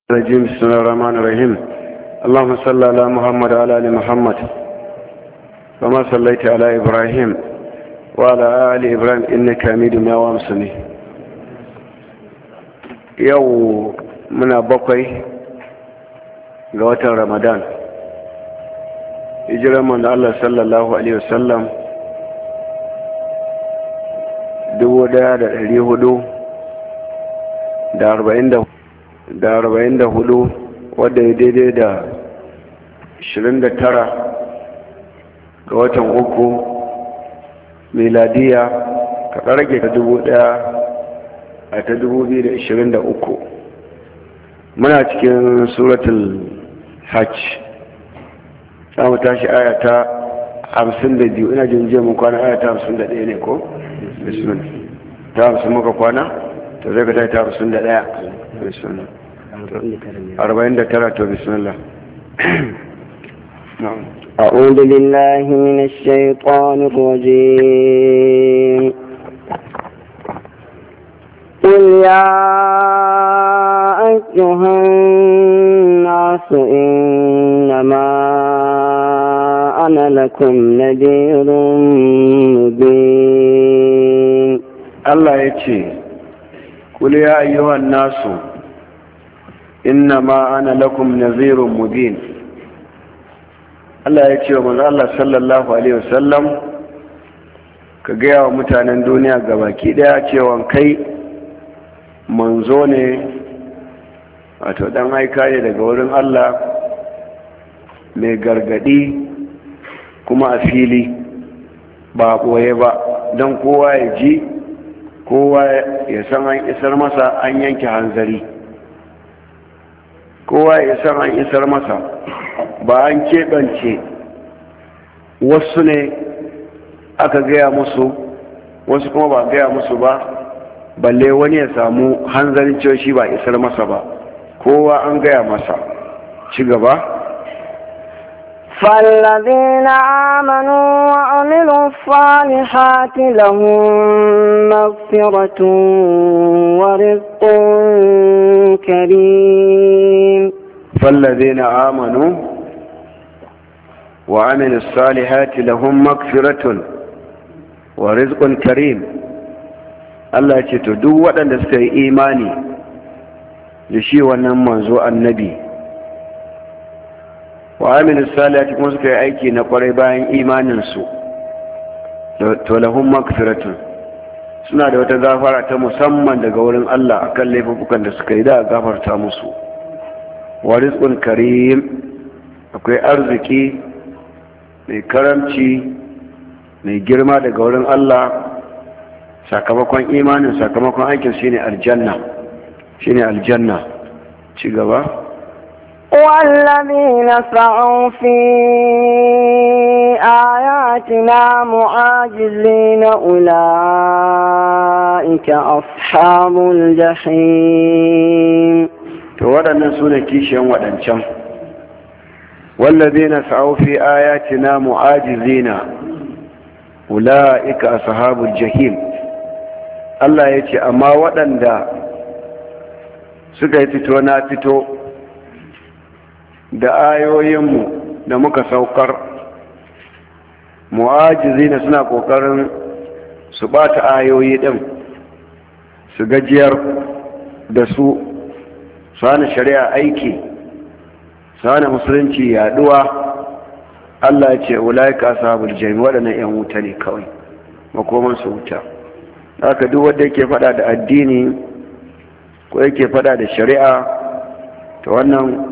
الرجيم. بسم الله الرحمن الرحيم. اللهم صل على محمد وعلى ال محمد كما صليت على ابراهيم وعلى ال ابراهيم انك حميد مجيد. yau muna 7 ga watan Ramadan, hijiran manzo Allah sallallahu alaihi wasallam 1444, wadda ya daidai da 29 ga watan 3 miladiya ka rage ta 2023. muna cikin suratul hajj, za mu tashi aya ta 52. ina jin jiya mun kwana aya ta 51 ne ko? bismillah. ta 50 muka kwana, to zai ka ta 51. bismillah. 49 to bismillah. أعوذ بالله من الشيطان الرجيم. قل يا أيها الناس إنما أنا لكم نذير مبين. الله يتي قل يا أيها الناس إنما أنا لكم نذير مبين. Allah ya ce wa manzo Allah sallallahu alaihi wasallam ka gaya wa mutanen duniya gabaki daya cewa kai manzo ne, wato dan aika ne daga wurin Allah, mai gargadi kuma a fili ba boye ba, don kowa ya ji, kowa ya san an isar masa, an yanke hanzari. kowa ya san an isar masa, ba an keɓance wasu ne aka gaya musu, wasu kuma ba gaya musu ba, balle wani ya samu hanzarin cewa shi ba isar masa ba. kowa an gaya masa. ci gaba. فالذين آمنوا وعملوا الصالحات لهم مغفرة ورزق كريم. فالذين آمنوا وعملوا الصالحات لهم مغفرة ورزق كريم. Allah ya ce to duk waɗanda suka yi imani da shi wannan manzo annabi, wa amilu salihati kuma suka yi aiki na kwarai bayan imaninsu, to lahum magfiratun, suna da wata gafara ta musamman daga wurin Allah akan laifukan da suka yi, da gafarta musu. wa rizqun karim, akwai arziki mai karamci mai girma daga wurin Allah, sakamakon imanin, sakamakon aikin shine aljanna. ci gaba. والذين سعوا في آياتنا معاجزين أولئك أصحاب الجحيم. to waɗannan su ne kishiyan waɗancan. wallazina sa'u fi ayatina mu'ajizina ula'ika ashabul jahim. Allah ya ce amma waɗanda suka yi fito na fito da ayoyinmu da muka saukar, mu'ajizina suna ƙoƙarin su ɓata ayoyi ɗin, su gajiyar da su hana shari'a aiki, su hana musulunci yaduwa. Allah ya ce ulaika ashabul jahim, waɗannan 'yan wuta ne kawai, makoman su wuta. haka duk wanda yake faɗa da addini ko yake faɗa da shari'a, to wannan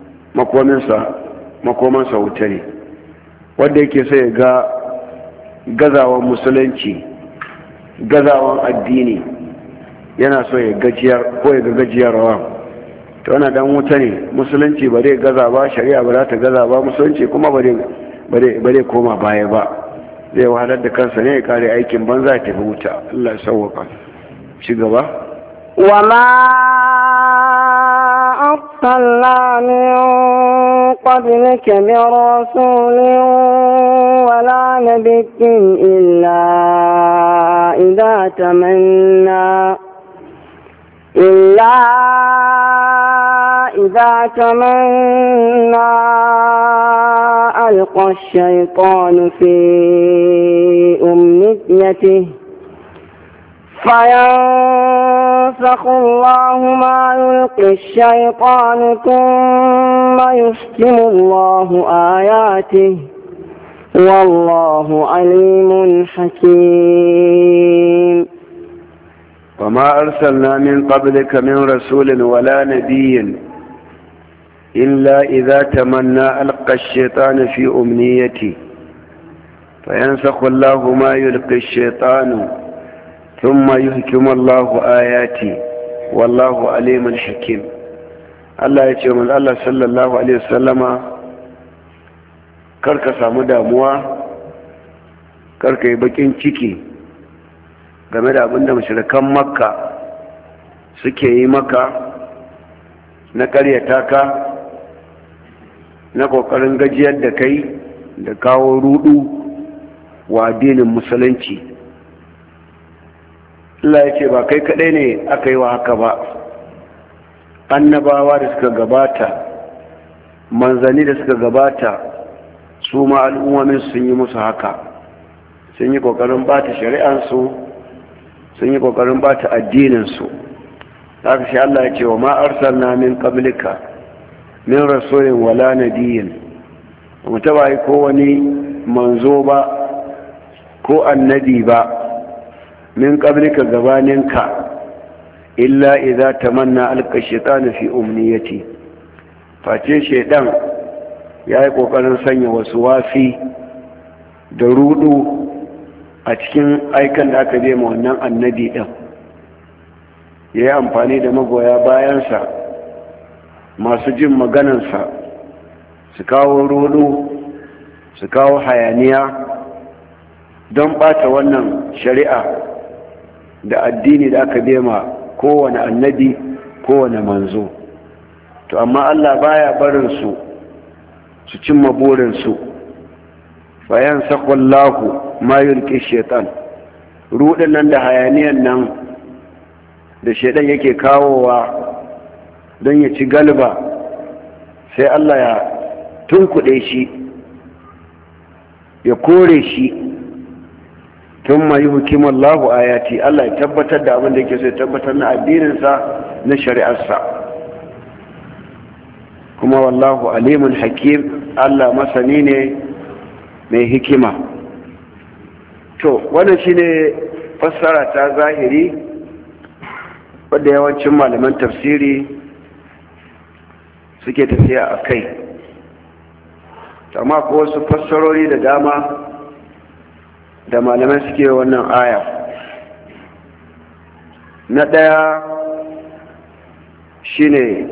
makomansa wuta ne. wanda yake so ya ga gazawan musulunci, gazawan addini, yana so ya gajiyar ko ya ga gajiyarwa, to wannan dan wuta ne. musulunci ba zai gaza ba, shari'a ba za ta gaza ba, musulunci kuma ba zai koma baya ba, zai wahalar da kansa ne ya kare aikin banza ya tafi wuta. Allah ya sauwaka. ci gaba. وما أرسلنا من قبلك من رسول ولا نبي إلا إذا إذا تمنى ألقى الشيطان في أمنيته فينسخ الله ما يلقي الشيطان ثم يحكم الله آياته والله عليم حكيم. وما أرسلنا من قبلك من رسول ولا نبي إلا إذا تمنى ألقى الشيطان في أمنيته فينسخ الله ما يلقي الشيطان ثم يحكم الله آياته والله عليم حكيم. الله يقول من الله صلى الله عليه وسلم karka samu damuwa, karka yi bakin ciki game da abinda mushrikan makka suke yi maka na karyata ka, na kokarin gajiyar da kai da kawo rudu wa addinin musulunci. Allah ya ce ba kai kadai ne aka yi wa haka ba, annabawa da suka gabata, manzanni da suka gabata, su ma al'ummomin sun yi musu haka, sun yi kokarin bata shari'ansu, sun yi kokarin bata addininsu. haka shi Allah ya ce wa ma arsalna min qablika min rasulin wala nabiyyin, ba mu taba yi ko wani manzo ba ko annabi ba min qablika gabaninka illa idza tamanna alqa shaytanu fi umniyati, face shaydan ya yi ƙoƙarin sanya wasu wafi da rudu a cikin aikan da aka je ma wannan annabi ɗin, ya yi amfani da magoya bayansa masu jin maganansa su kawo rudu, su kawo hayaniya don ɓata wannan shari'a da addini da aka je ma kowane annabi, kowane manzo. To amma Allah baya barin su cimma burinsu. bayan sakwallahu ma yulki shaitan, rudin nan da hayaniyan nan da shaitan yake kawowa don ya ci galba, sai Allah ya tunkuɗe shi, ya kore shi, tun ma yi hukimallahu ayati, Allah ya tabbatar da abin da yake so ya tabbatar na addininsa, na shari'arsa. kuma wallahu alimun hakim, Allah masani ne mai hikima. To wannan shine fassara ta zahiri wadda yawancin malaman tafsiri suke tafiya a kai, amma ko wasu fassarori da dama da malamai suke wannan aya. Na ɗaya shine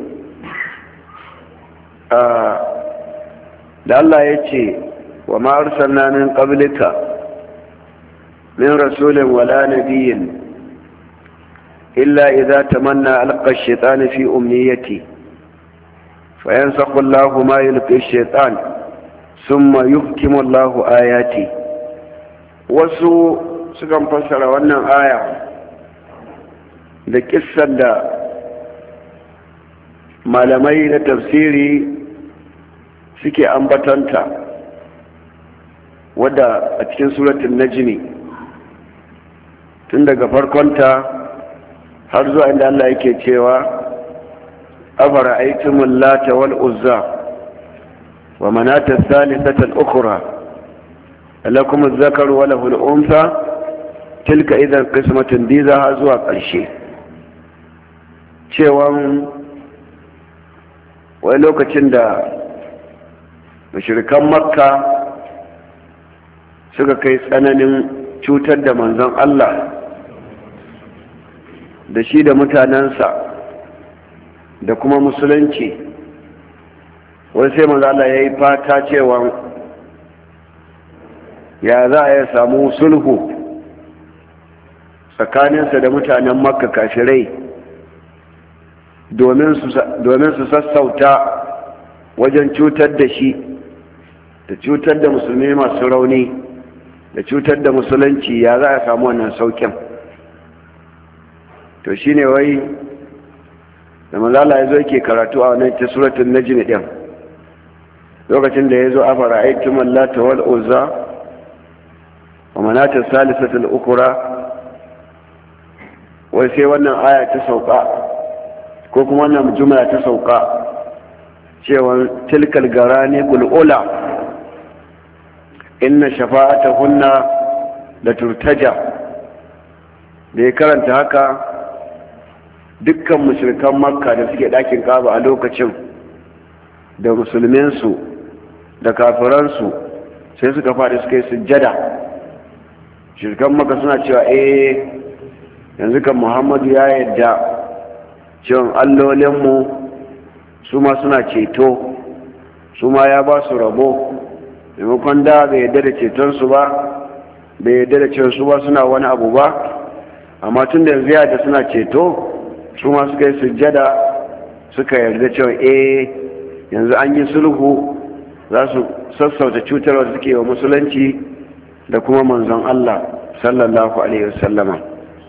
da Allah ya ce wa ma arsalna min qablika min rasulin wala nabiyyin illa idza tamanna alqa ash-shaytanu fi umniyati fayansakhu Allahu ma yulqi ash-shaytan thumma yuhkimu Allahu ayati. Wasu sukan fassara wannan aya da kissan da malamai na tafsiri suke ambatanta, wadda a cikin suratul najmi tun daga farkonta har zuwa inda Allah yake cewa afara'aytumul lata wal uzza wa manata thalithata al-ukhra alakum adh-dhakaru wa lahu al-untha tilka idan qismatun diza har zuwa ƙarshe. cewa wani lokacin da mushrikan makka suka kai tsananin cutar da manzon Allah da shi da mutanensa da kuma musulunci, wani sai manzon Allah ya yi fata cewa ya za a yi samu sulhu tsakaninsa da mutanen makka kafirai domin su sassauta wajen cutar da shi da cutar da musulmi masu rauni da cutar da musulunci. Ya za a samu wannan saukin? to shine wai da manzo Allah yazo yake karatu a wannan ta suratul najm din lokacin da yazo afara aitum allata wal uzza wa manata salisatul ukra wai sai wannan aya ta sauka ko kuma wannan jumla ta sauka cewa tilkal garani qul ula inna shafa'atahunna la turtaja da ya karanta haka dukkan mushrikan makka da suke dakin kaba a lokacin da musulminsu da kafiransu sai suka faɗi suka yi sujjada shirkan makka suna cewa yanzu kan muhammadu ya yadda cewa allolinmu su ma suna ceto su ma ya ba su rabo maimakon da bai yadda da cetonsu ba bai yadda da cewa su ba suna wani abu ba amma tun da yanzu yadda suna ceto su ma suka yi sujjada suka yarda cewa yanzu an yi sulhu za su sassauta cutarwa da suke wa musulunci da kuma manzon Allah sallallahu alaihi wasallama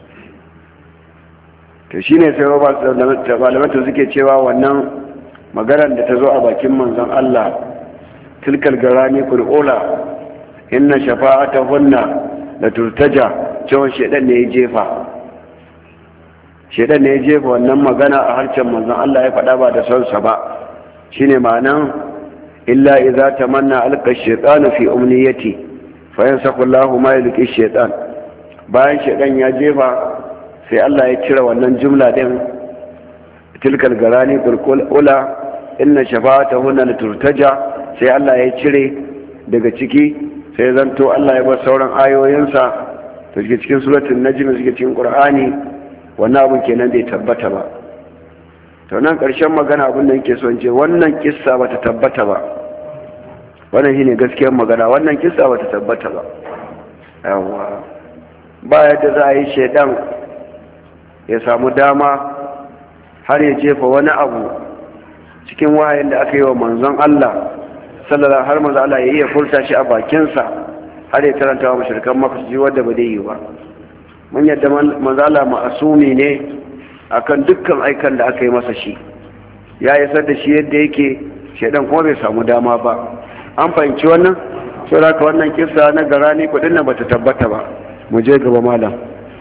to shine sai malamata suke cewa wannan maganar da ta zo a bakin manzon Allah tilkal garani kul'ula inna shafa'atahunna la turtaja cewa shedan ne ya jefa shedan ne ya jefa wannan magana a harshen manzon Allah ya faɗa ba da sonsa ba shine ma'anan illa idza tamanna alqa ash-shaytanu fi umniyati fa yansakhu Allahu ma yulqi ash-shaytan bayan shedan ya jefa sai Allah ya cire wannan jumla din tilkal garani ula inna shafa'atahunna la turtaja sai Allah ya cire daga ciki sai zanto Allah ya bar sauran ayoyinsa to cikin suratul najm suke cikin Qur'ani wannan abin kenan bai tabbata ba to nan ƙarshen magana abin da yake son ce wannan kissa bata tabbata ba wannan shine gaskiyar magana wannan kissa bata tabbata ba yawa ba yadda za a yi shedan ya samu dama har ya jefa wani abu cikin wahayin da aka yi wa manzon Allah sallallahu har manzon Allah ya iya furta shi a bakinsa har ya karanta wa mushrikan Makka su ji wanda ba dai yi ba mun yadda manzala ma'asumi ne akan dukkan aikan da aka yi masa shi ya isar da shi yadda yake shedan kuma bai samu dama ba an fahimci wannan sai haka wannan kissa na garani kudin nan bata tabbata ba mu je gaba malam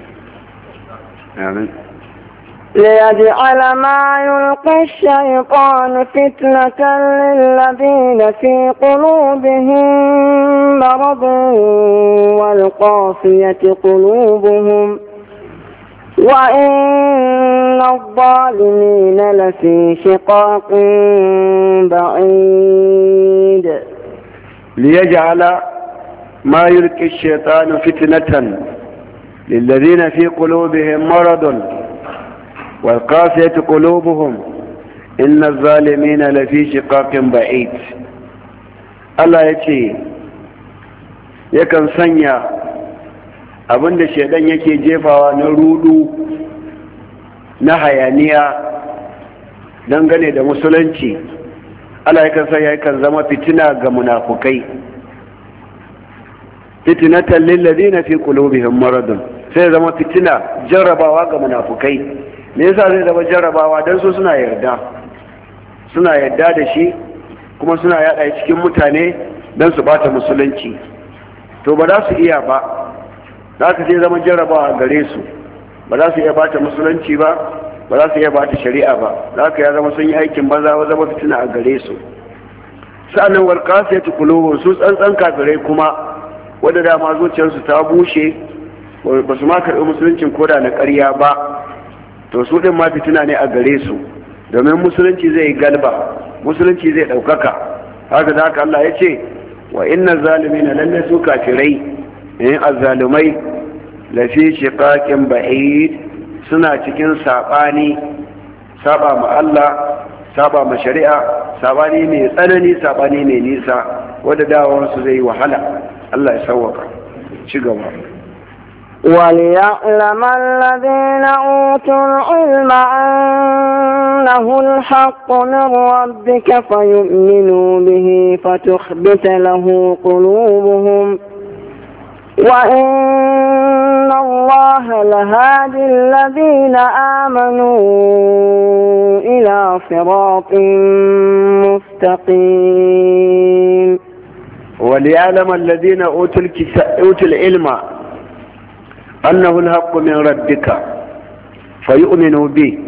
amin ليجعل ما يلقي الشيطان فتنة للذين في قلوبهم مرض والقاسية قلوبهم وإن الظالمين لفي شقاق بعيد ليجعل ما يلقي الشيطان فتنة للذين في قلوبهم مرض والقاسية قلوبهم إن الظالمين لفي شقاق بعيد الله يتي yakan sanya abinda shaidan yake jefawa na rudu na hayaniya dangane da musulunci Allah yakan sanya yakan zama fitina ga munafukai fitnatan lil ladina fi qulubihim maradun sai zama fitina jarrabawa ga munafukai me yasa zai zama jarrabawa dan su suna yarda da shi kuma suna yada cikin mutane dan su bata musulunci to ba za su iya ba za ka sai zama jarrabawa gare su ba za su iya bata musulunci ba ba za su iya bata shari'a ba za ka ya zama sun yi aikin banza ba zama fitina a gare su sa'annan wal qasiyatu qulubuhum su tsantsan kafirai kuma wanda dama zuciyarsu ta bushe ba su ma karɓi musuluncin koda na ƙarya ba to su ɗin ma fitina ne a gare su domin musulunci zai galba musulunci zai ɗaukaka haka da haka Allah ya ce wa inna zalimina lalle su kafirai azzalumai lafi shiqaqin ba'id suna cikin sabani saba ma Allah saba ma shari'a sabani mai tsanani sabani mai nisa wanda dawowar su zai wahala Allah ya sauwaka ci gaba وليعلم الذين أوتوا العلم أنه الحق من ربك فيؤمنوا به فتخبت له قلوبهم وإن الله الله لهادي الذين آمنوا إلى صراط مستقيم. وليعلم الذين أوتوا العلم أنه الحق من ربك فيؤمنوا به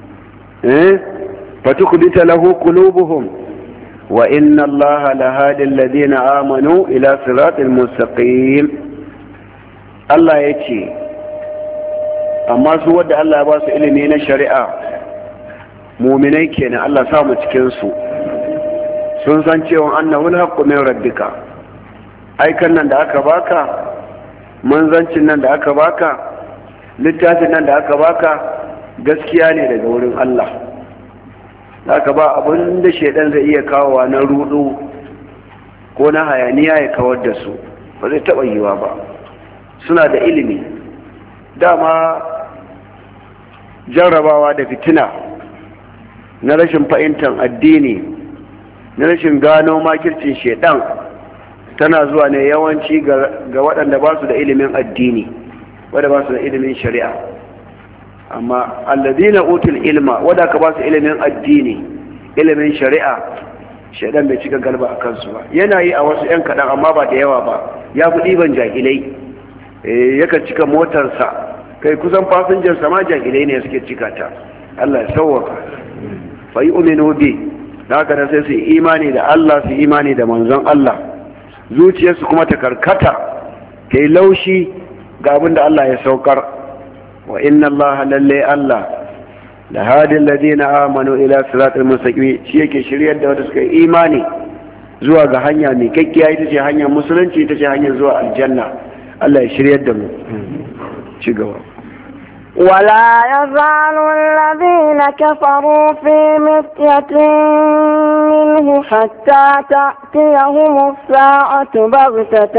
فتخبت له قلوبهم وإن الله لهادي الذين آمنوا إلى صراط المستقيم. الله يتي أما سوى الله باس إلمين الشريعة مؤمنين كنا الله سامت كنسو سنسان cewa annahu alhaqqu min rabbika aikan nan da aka baka manzancin nan da aka baka littafin nan da aka baka gaskiya ne daga wurin Allah. Haka ba abin da shaidan zai iya kawowa na rudu ko na hayaniya ya kawar da su, ba zai taɓa yiwa ba. Suna da ilimi, dama jarrabawa da fitina na rashin fahimtar addini, na rashin gano makircin shaidan tana zuwa ne yawanci ga waɗanda ba su da ilimin addini, wadda ba su da ilimin shari'a. Amma alladina utul ilma wadda ka ba su ilimin addini, ilimin shari'a, shaidan bai cika galba a kansu ba. Yana yi a wasu 'yan kaɗan amma ba da yawa ba, ya fi ɗiban jahilai, yakan cika motarsa, kai kusan fasinjarsa ma jahilai ne suke cika ta. Allah ya sauwaka. Fa yi uminu bi, da haka sai su yi imani da Allah, su yi imani da manzon Allah, zuciyarsu kuma ta karkata, ta yi laushi ga abin da Allah ya saukar. Wa inna Allah lalle Allah da hadin ladina amanu ila siratul mustaqim, shi yake shiryar da wanda suka yi imani zuwa ga hanya mai kakkiya, ita ce hanyar musulunci, ita ce hanyar zuwa aljanna. Allah ya shiryar da mu. Ci gaba. ولا يزال الذين كفروا في مرية منه حتى تأتيهم الساعة بغتة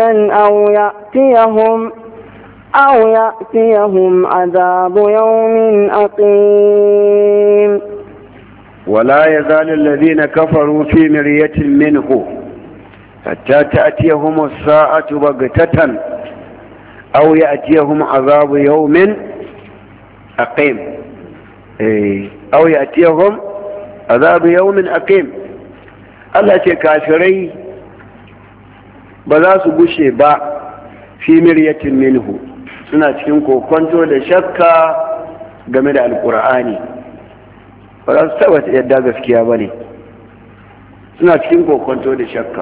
أو يأتيهم عذاب يوم أقيم. ولا يزال الذين كفروا في مرية منه حتى تأتيهم الساعة بغتة أو يأتيهم عذاب يوم أقيم أو يأتيهم عذاب يوم أقيم. Allah ce kafirai ba za su gushe ba fi miryatin minhu, suna cikin kokonto da shakka game da alkur'ani, ba za su taba yadda gaskiya ba ne, suna cikin kokonto da shakka.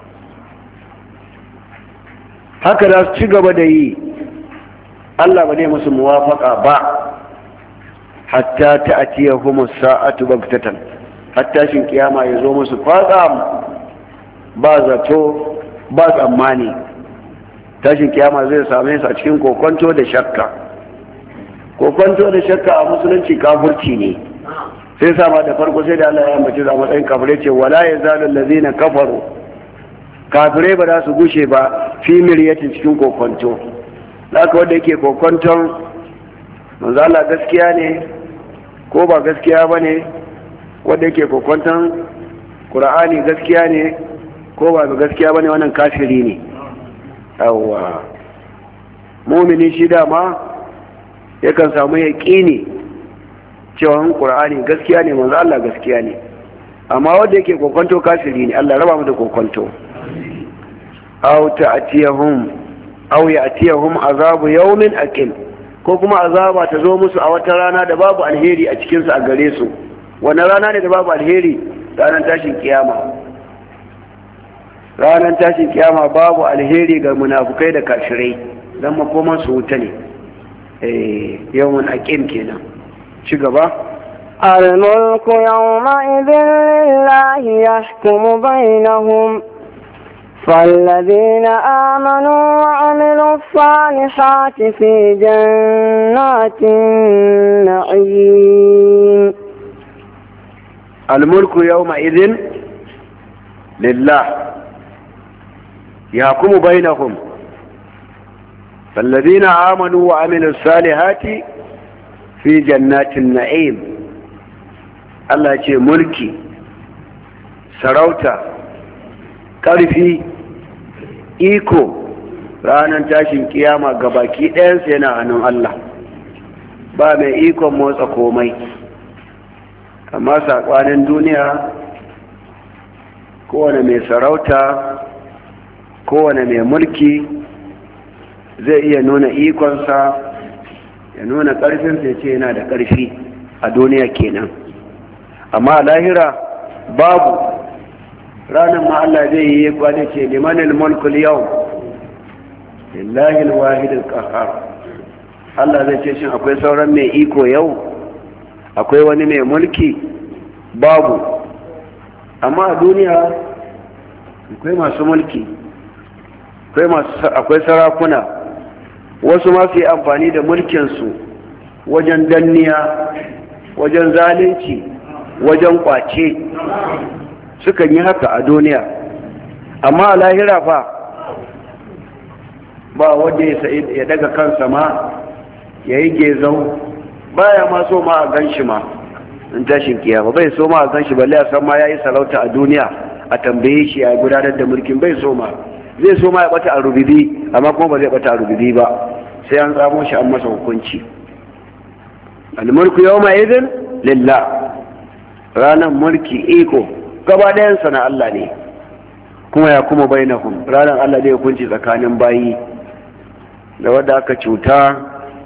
Haka za su ci gaba da yi, Allah ba ne musu muwafaka ba, hatta ta'tiyahum as-sa'atu baghtatan, hatta shin kiyama ya zo musu fada ba zato ba tsammani. Tashin kiyama zai same su a cikin kokonto da shakka. Kokonto da shakka a musulunci kafirci ne, sai sama da farko sai da Allah ya ambace a matsayin kafirai, ce wala yazalu allazina kafaru, kafirai ba za su gushe ba fi miryatin cikin kokonto. Haka wanda yake kokonton manzo Allah gaskiya ne ko ba gaskiya ba ne, wanda yake kokonton Qur'ani gaskiya ne ko ba gaskiya ba ne, wannan kafiri ne. Yawwa, mumini shi dama yakan samu yaƙini cewa Qur'ani gaskiya ne, manzo Allah gaskiya ne. Amma wanda yake kokonto kafiri ne. Allah raba mu da kokonto. aw ya'tiyahum azabu yawmin aqim, ko kuma azaba ta zo musu a wata rana da babu alheri a cikin su a gare su. Wannan rana ne da babu alheri? Ranar tashin kiyama. Ranar tashin kiyama babu alheri ga munafukai da kafirai, dan makoman su wuta ne. Yawmun aqim kenan. Ci gaba. الملك يومئذ لله يحكم بينهم فالذين آمنوا وعملوا الصالحات في جنات النعيم. الملك يومئذ لله يحكم بينهم فالذين آمنوا وعملوا الصالحات في جنات النعيم. Allah ce mulki, sarauta, ƙarfi, iko, ranar tashin kiyama gabaki ɗayansa yana hannun Allah, ba mai ikon motsa komai. Amma saƙonin duniya, kowane mai sarauta, kowane mai mulki zai iya nuna ikonsa, ya nuna ƙarfinsa, ya ce yana da ƙarfi a duniya kenan. Amma a lahira babu. Ranar ma Allah zai yi kwade ce limanil mulkul yau, lillahi alwahidul qahhar. Allah zai ce shin akwai sauran mai iko yau, akwai wani mai mulki? Babu. Amma a duniya akwai masu mulki, akwai sarakuna, wasu ma su yi amfani da mulkinsu wajen danniya, wajen zalunci, wajen kwace. Sukan yi haka a duniya. Amma a lahira fa ba wanda ya daga kansa ma ya yi gezau, baya ma so ma a gan shi ma in tashin kiyama, bai so ma a gan shi balle a san ma ya yi sarauta a duniya, a tambaye shi ya gudanar da mulkin, bai so ma. Zai so ma ya bata a rubibi, amma kuma ba zai bata a rubibi ba, sai an tsamo shi an masa hukunci. Al-mulku yawma idhin lillah. Ranar mulki iko gaba ɗayansa na Allah ne, kuma ya kuma bainahum. Ranar Allah zai hukunci tsakanin bayi, da wadda aka cuta,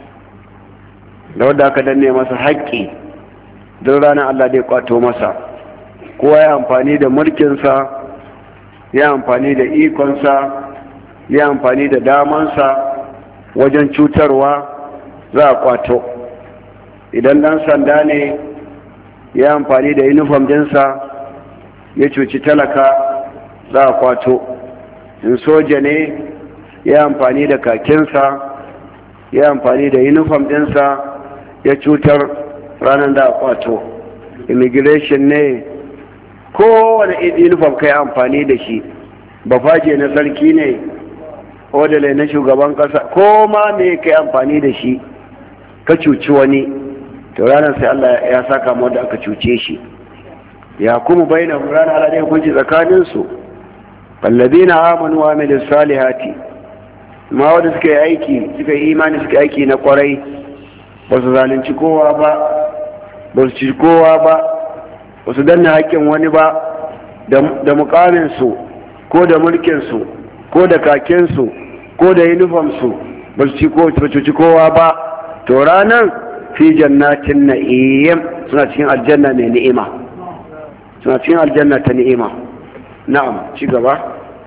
da wadda aka danne masa haƙƙi, don ranar Allah zai kwato masa. Kowa ya amfani da mulkinsa, ya amfani da ikonsa, ya amfani da damansa wajen cutarwa, za a kwato. Idan ɗan sanda ne ya amfani da uniform dinsa ya cuci talaka, za a kwato. In soja ne ya amfani da kakinsa, ya amfani da uniform dinsa ya cutar, ranar da a kwato. Immigration ne, kowane uniform kai amfani da shi, bafaje na sarki ne, odale na shugaban kasa, ko ma me kai amfani da shi ka cuci wani, to ranar sai Allah ya saka mu da aka cuce shi. Ya kuma bayyana ranar Allah ne hukunci tsakanin su. Walladina amanu wa amilus salihati, ma wanda suka yi aiki, suka yi imani, suka yi aiki na kwarai, ba su zalunci kowa ba, ba su ci kowa ba, ba su danna haƙƙin wani ba, da mukaminsu ko da mulkinsu ko da kakinsu ko da uniformsu, ba su ci kowa ba, to ranar fi jannatin na'im, suna cikin aljanna mai ni'ima, suna cikin aljanna ta ni'ima. Na'am, ci gaba.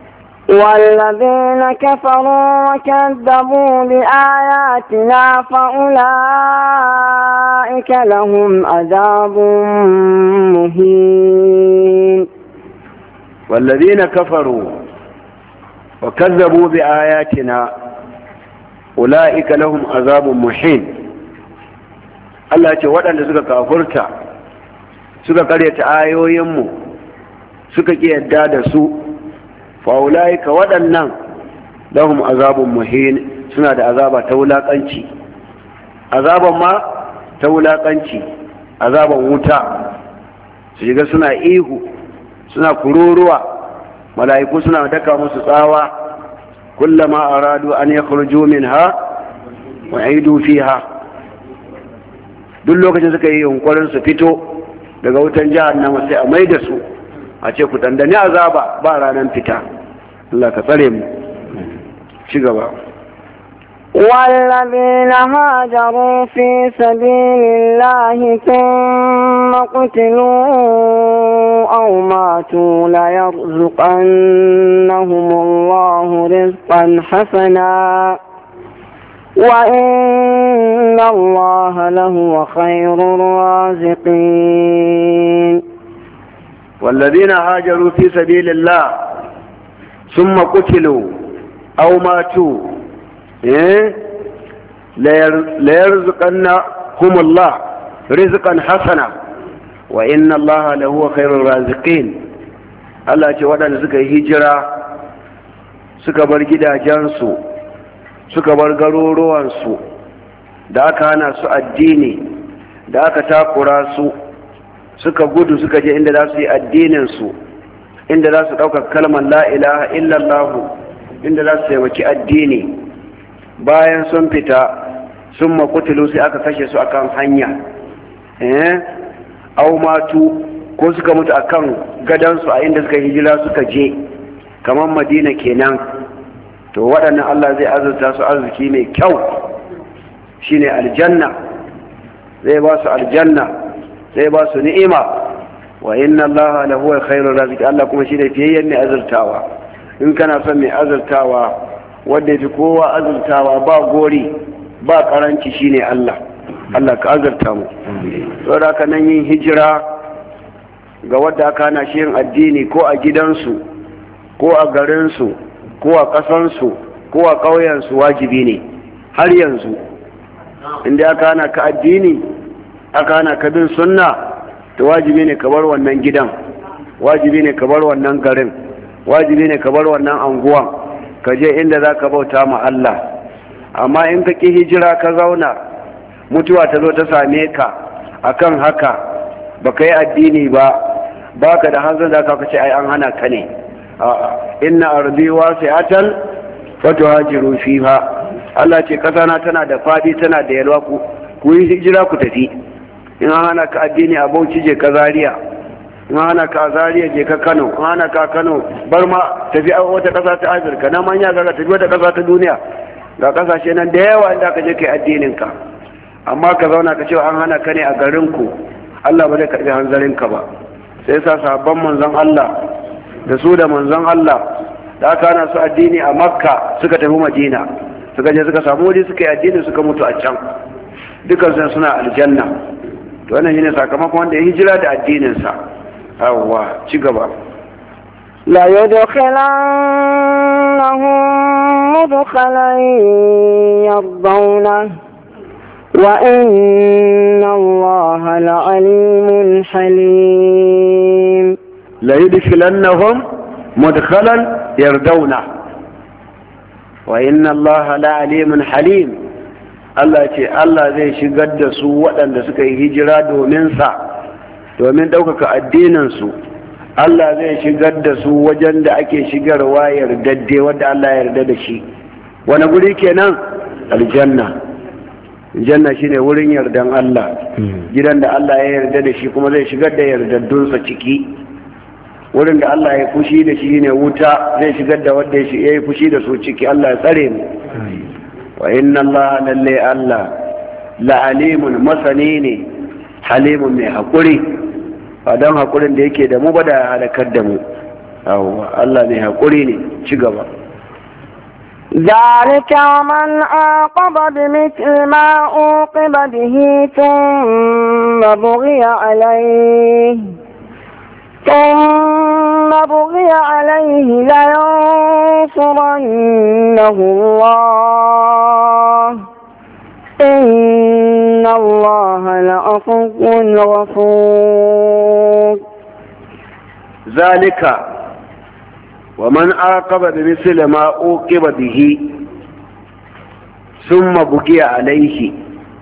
والذين كفروا وكذبوا بآياتنا فأولئك لهم عذاب مهين. والذين كفروا وكذبوا بآياتنا أولئك لهم عذاب مهين. Allah ce waɗanda suka kafurta, suka karyata ayoyinmu, suka ƙi yadda da su, fa'ulaika waɗannan lahum azabun muhin, suna da azaba ta wulaƙanci. Azaban ma ta wulaƙanci, azaban wuta. Su shiga suna ihu, suna kururuwa, mala'iku suna daka musu tsawa, kullama aradu an yakhruju minha wa aidu fiha. Duk lokacin suka yi yunkurin su fito daga wutan jahannama sai a mai da su, a ce ku dandani azaba ba ranar fita. Allah ka tsare mu. Ci gaba. والذين هاجروا في سبيل الله ثم قتلوا أو ماتوا ليرزقنهم الله رزقا حسنا وإن الله لهو خير الرازقين. والذين هاجروا في سبيل الله ثم قتلوا أو ماتوا ليرزقنهم الله رزقا حسنا وإن الله لهو خير الرازقين. Allah ce waɗanda suka yi hijira, suka bar gidajensu, suka bar garuruwansu, da aka hana su addini, da aka takura su, suka gudu suka je inda za su yi addininsu, inda za su ɗaukar kalmar la ilaha illallahu inda za su taimaki addini bayan sun fita sun makutulu sai aka kashe su akan hanya au matu ko suka mutu akan gadansu a inda suka hijira suka je kamar madina kenan to waɗannan Allah zai azurta su arziki mai kyau shine aljanna, zai ba su aljanna, zai ba su ni'ima. wa inna Allah lahu khairur raziqin, Allah kuma shine fiyayyen mai azurtawa. in kana son mai azurtawa wanda yafi kowa azurtawa ba gori ba karanci shine Allah. Allah ka azurta mu. saboda haka nan yin hijira ga wadda aka hana shi yin addini ko a gidansu ko a garinsu ko a ƙasansu ko a ƙauyensu wajibi ne har yanzu. inda aka hana ka addini aka hana ka bin sunna to wajibi ne ka bar wannan gidan, wajibi ne ka bar wannan garin, wajibi ne ka bar wannan anguwan ka je inda za ka bauta ma Allah. amma in ka ƙi hijira ka zauna mutuwa ta zo ta same ka akan haka ba ka yi addini ba, ba ka da hanzar da ka ce ai an hana ka ne. inna ardi wasi'atan fatuhajiru fiha. Allah ce kasana tana da fadi tana da yalwa, ku yi hijira ku tafi. in an hana ka addini a Bauchi je ka Zaria, in an hana ka Zaria je ka Kano, in hana ka Kano bar ma tafi wata kasa ta Afirka na manya ga tafi wata kasa ta duniya. ga kasashe nan da yawa inda ka je kai addinin ka, amma ka zauna ka ce an hana ka ne a garin ku, Allah ba zai karbi hanzarin ka ba. sai sa sahabban manzon Allah da su da manzon Allah da aka hana su addini a Makka suka tafi Madina, suka je suka samu wuri suka yi addini suka mutu a can, dukansu suna aljanna. to wannan shine sakamakon wanda ya hijira da addinin sa. yawwa ci gaba. la yudkhilannahum mudkhalan yardawna wa inna Allaha la'alimun halim. la yudkhilannahum mudkhalan yardawna wa inna Allaha la'alimun halim. Allah ce Allah zai shigar da su waɗanda suka yi hijira domin sa, domin ɗaukaka addininsu. Allah zai shigar da su wajen da ake shigarwa yardadde wadda Allah ya yarda da shi. wani guri kenan? aljanna. aljanna shine wurin yardan Allah, gidan da Allah ya yarda da shi kuma zai shigar da yardaddunsa ciki. wurin da Allah ya fushi da shi ne wuta, zai shigar da wanda ya yi fushi da su ciki. Allah ya tsare mu. wa inna Allah lalle Allah la'alimun masani ne, halimun mai haƙuri, ba don haƙurin da yake da mu ba da halakar da mu. Allah mai haƙuri ne. ci gaba. ذلك من عاقب بمثل ما عوقب به ثم بغي عليه لينصرنه الله إن الله لعفو غفور. ذلك ومن عاقب بمثل ما عوقب به ثم بغي عليه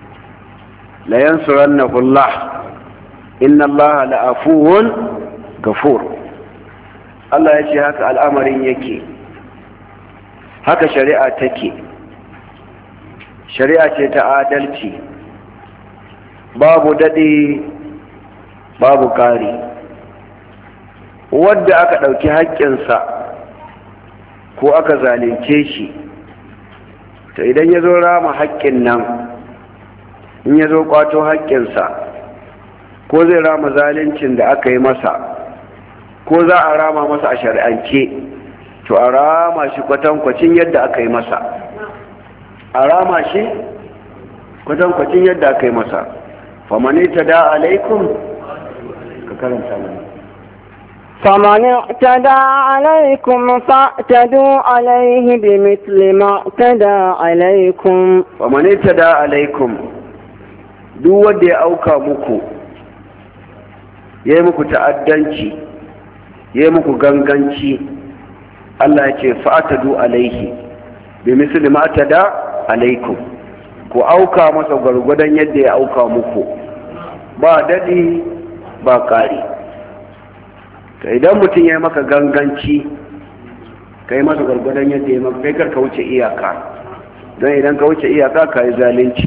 لينصرنه الله إن الله لعفو غفور. Allah ya ce haka al'amarin yake, haka shari'a take. shari'a ce ta adalci, babu daɗi babu ƙari. wadda aka ɗauki haƙƙinsa ko aka zalunce shi, to idan ya zo rama haƙƙin nan, in ya zo ƙwato haƙƙinsa ko zai rama zaluncin da aka yi masa ko za a rama masa a shari'ance, to a rama shi kwatankwacin yadda aka yi masa, a rama shi kwatankwacin yadda aka yi masa. famani ta da alaikum ka karanta mana. فمن اعتدى عليكم فاعتدوا عليه بمثل ما اعتدى عليكم. فمن اعتدى عليكم duk wanda ya auka muku, ya yi muku ta'addanci, ya yi muku ganganci, Allah ya ce fa'atadu alaihi bi misli ma atada alaikum, ku auka masa gwargwadon yadda ya auka muku, ba dadi ba ƙari. idan mutum ya yi maka ganganci kai masa gwargwadon yadda ya maka, kai kar ka wuce iyaka, don idan ka wuce iyaka ka yi zalunci.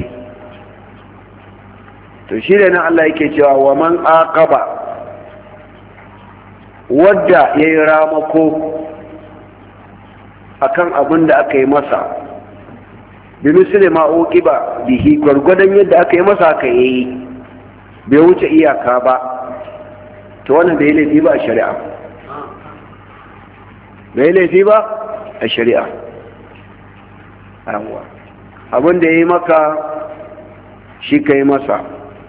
to shi ne nan Allah yake cewa wa man aqaba, wadda ya yi ramako akan abin da aka yi masa, bi misali ma uqiba bihi, gwargwadon yadda aka yi masa aka yi, bai wuce iyaka ba, to wannan bai laifi ba a shari'a, bai laifi ba a shari'a. abin da ya yi maka shi ka yi masa.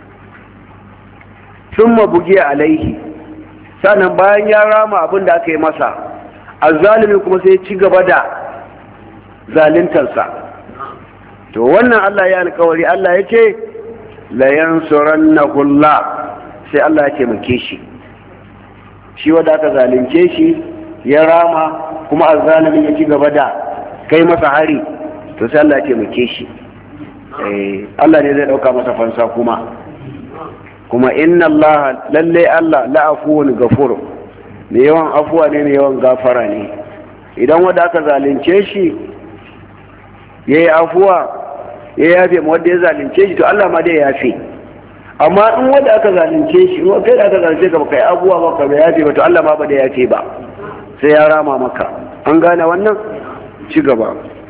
sun mabugiya alaihi, sannan bayan ya rama abin da aka yi masa, azzalimi kuma sai ci gaba da zalintarsa. to wannan Allah ya alkawari, Allah ya ce la yansurannahu Allah, sai Allah ya taimake shi. shi wanda aka zalunce shi ya rama, kuma azzalimin ya ci gaba da kai masa hari, to sai Allah ya taimake shi. Allah ne zai dauka masa fansa kuma inna Allah, lalle Allah la'afuwun gafur, mai yawan afuwa ne, mai yawan gafara ne. idan wanda aka zalunce shi ya yi afuwa ya yafe ma wanda ya zalunce shi, to Allah ma dai ya yafe. amma in wanda aka zalunce shi, in kai da aka zalunce ka baka yi abuwa ba ka yafe ba, to Allah ma ba da yafe ba, sai ya rama maka. an gane wannan? ci gaba.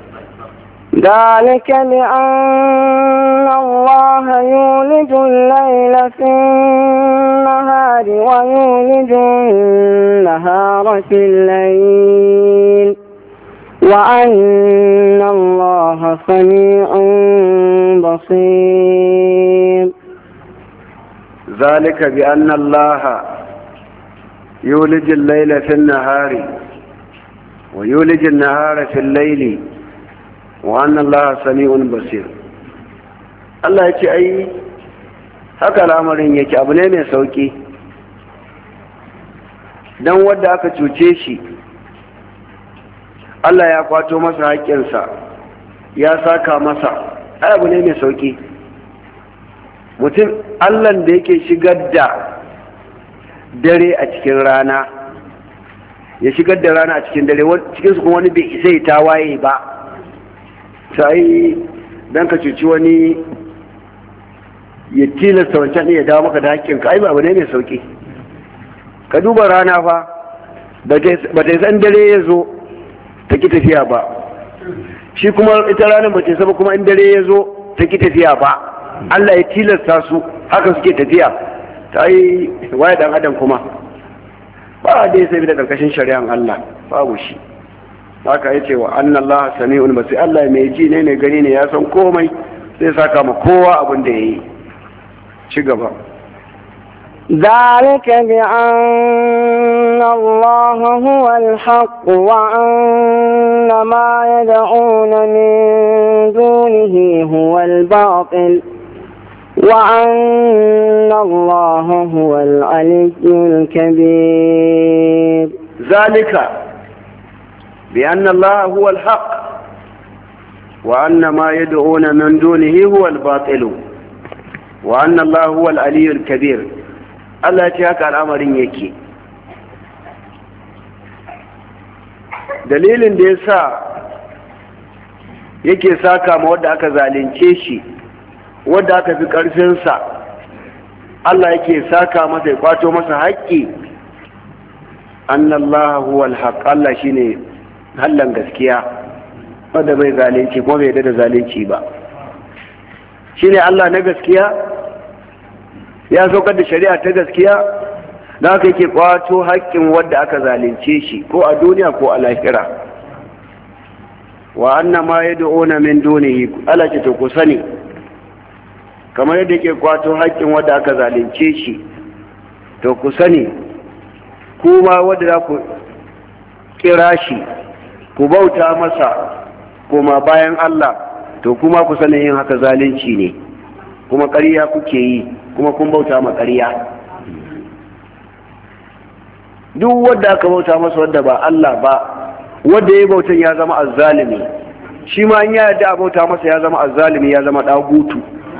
ذلك بأن الله يولج الليل في النهار ويولج النهار في الليل وأن الله سميع بصير. ذلك بأن الله يولج الليل في النهار ويولج النهار في الليل وأن الله سميع بصير. Allah ya ce ai haka lamarin yake, abu ne mai sauki. dan wanda aka cuce shi Allah ya kwato masa haƙƙinsa ya saka masa, ai abu ne mai sauki. mutum Allahn da yake shigar da dare a cikin rana, ya shigar da rana a cikin dare, cikinsu kuma wani bai isa ya tawaye ba, sai dan ka cuci wani ya tilasta wancan ya dawo maka da haƙƙinka, ai ba abu ne mai sauki. ka duba rana fa ba ta yi san dare ya zo ta ki tafiya ba, shi kuma ita ranar ba ta yi kuma in dare ya zo ta ki tafiya ba. Allah ya tilasta su haka suke tafiya. ta yi waye dan adam kuma ba da ya sai da ƙarƙashin shari'an Allah babu shi. haka ya ce wa annallaha sami'un basir, Allah mai ji ne mai gani ne, ya san komai, zai saka ma kowa abin da ya yi. ci gaba. ذلك بأن الله هو الحق وأن ما يدعون من دونه هو الباطل وأن الله هو العلي الكبير. ذلك بأن الله هو الحق وأن ما يدعون من دونه هو الباطل وأن الله هو العلي الكبير. Allah ce haka al'amarin yake. dalilin da ya sa yake saka ma wadda aka zalunce shi, wadda aka fi ƙarfinsa, Allah yake saka masa ya kwato masa haƙƙi. annallahu huwal haqq, Allah shine hallan gaskiya wadda bai zalunci kuma bai da zalunci ba. shine Allah na gaskiya, ya saukar da shari'a ta gaskiya, da haka yake kwato haƙƙin wadda aka zalunce shi ko a duniya ko a lahira. wa anna ma yad'una min dunihi, Allah ce to ku sani kamar yadda yake kwato haƙƙin wadda aka zalunce shi, to ku sani kuma wadda za ku kira shi ku bauta masa kuma bayan Allah, to kuma ku sani yin haka zalunci ne, kuma ƙarya kuke yi, kuma kun bauta ma ƙarya. duk wadda aka bauta masa wadda ba Allah ba, wadda ya bautan ya zama azzalimi, shi ma in ya yarda a bauta masa ya zama azzalimi, ya zama dagutu.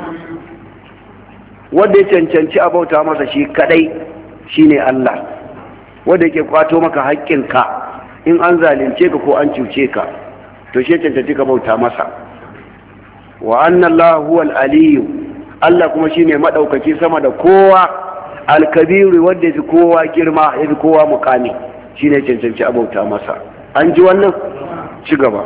wadda ya cancanci a bauta masa shi kadai shine Allah, wadda yake kwato maka haƙƙinka in an zalunce ka ko an cuce ka to shi cancanci ka bauta masa. wa anna Allah huwal aliyu, Allah kuma shine madaukaki sama da kowa, alkabiru wanda yafi kowa girma yafi kowa mukami, shine cancanci a bauta masa. an ji wannan? ci gaba.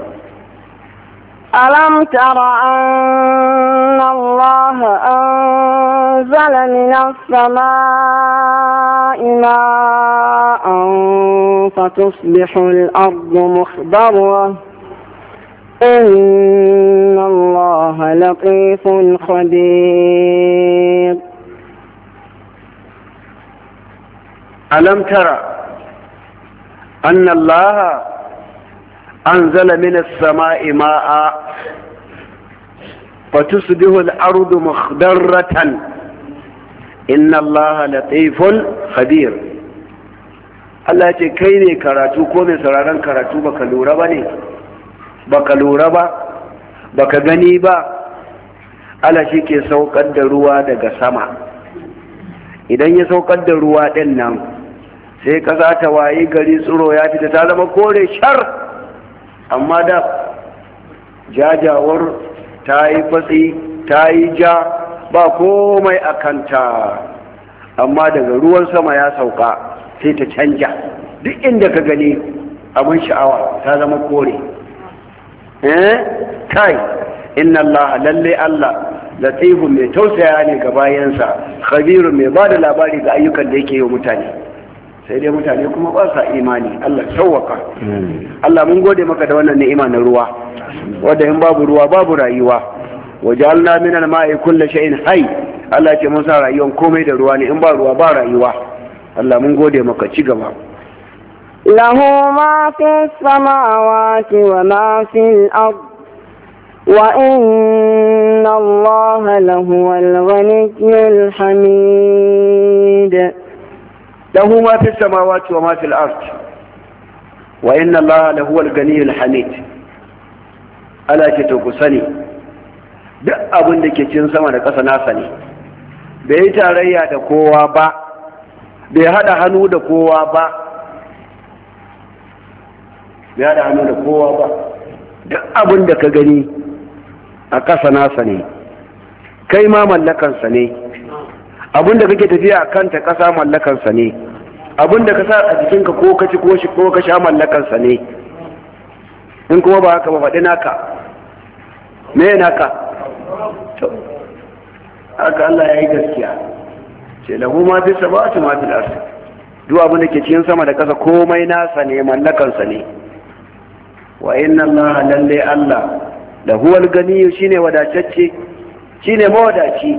ألم تر أن الله أنزل من السماء ماء فتصبح الأرض مخضرة إن الله لطيف خبير. ألم تر أن الله أنزل من السماء ماء فتصبح الأرض مخضرة إن الله لطيف خبير. Allah ce kai ne karatu ko mai sauraron karatu baka lura ba ne, baka lura ba, baka gani ba. Allah shi ke saukar da ruwa daga sama. Idan ya saukar da ruwa ɗin nan sai ƙasa ta wayi gari tsiro ya fita ta zama kore shar, amma da jajawar ta yi fatsi ta yi ja ba komai a kanta, amma daga ruwan sama ya sauka sai ta canja, duk inda ka gani abin sha'awa ta zama kore. Kai inna Allah, lalle Allah latifun mai tausaya ne ga bayansa, khabirun mai ba da labari ga ayyukan da yake yi wa mutane, sai dai mutane kuma ba sa imani. Allah sauwaka. Allah mun gode maka da wannan ni'ima na ruwa, wanda in babu ruwa babu rayuwa. wajalna min al-ma'i kulli shay'in hayy, Allah ce mun sa rayuwar komai da ruwa ne, in ba ruwa ba rayuwa. Allah mun gode maka. ci gaba. له ما في السماوات وما في الأرض وإن الله لهو الغني الحميد. له ما في السماوات وما في الأرض وإن الله لهو الغني الحميد. ألا تتوقسني duk abin da ke cin sama da ƙasa nasa ne, bai yi tarayya da kowa ba, bai haɗa hannu da kowa ba, bai haɗa hannu da kowa ba. Duk abin da ka gani a ƙasa nasa ne, kai ma mallakansa ne. Abin da kake tafiya a kanta ƙasa mallakansa ne, abin da ka sa a jikinka ko ka ci ko ka sha mallakansa ne. In kuma ba haka ba, faɗi naka, me naka? Haka Allah ya yi gaskiya, ce lahu ma fi samawati ma fil ardi, duk abin da ke cikin sama da ƙasa komai nasa ne, mallakansa ne. wa inna Allah, lalle Allah da huwal ganiyu, shine wadatacce, shine mawadaci.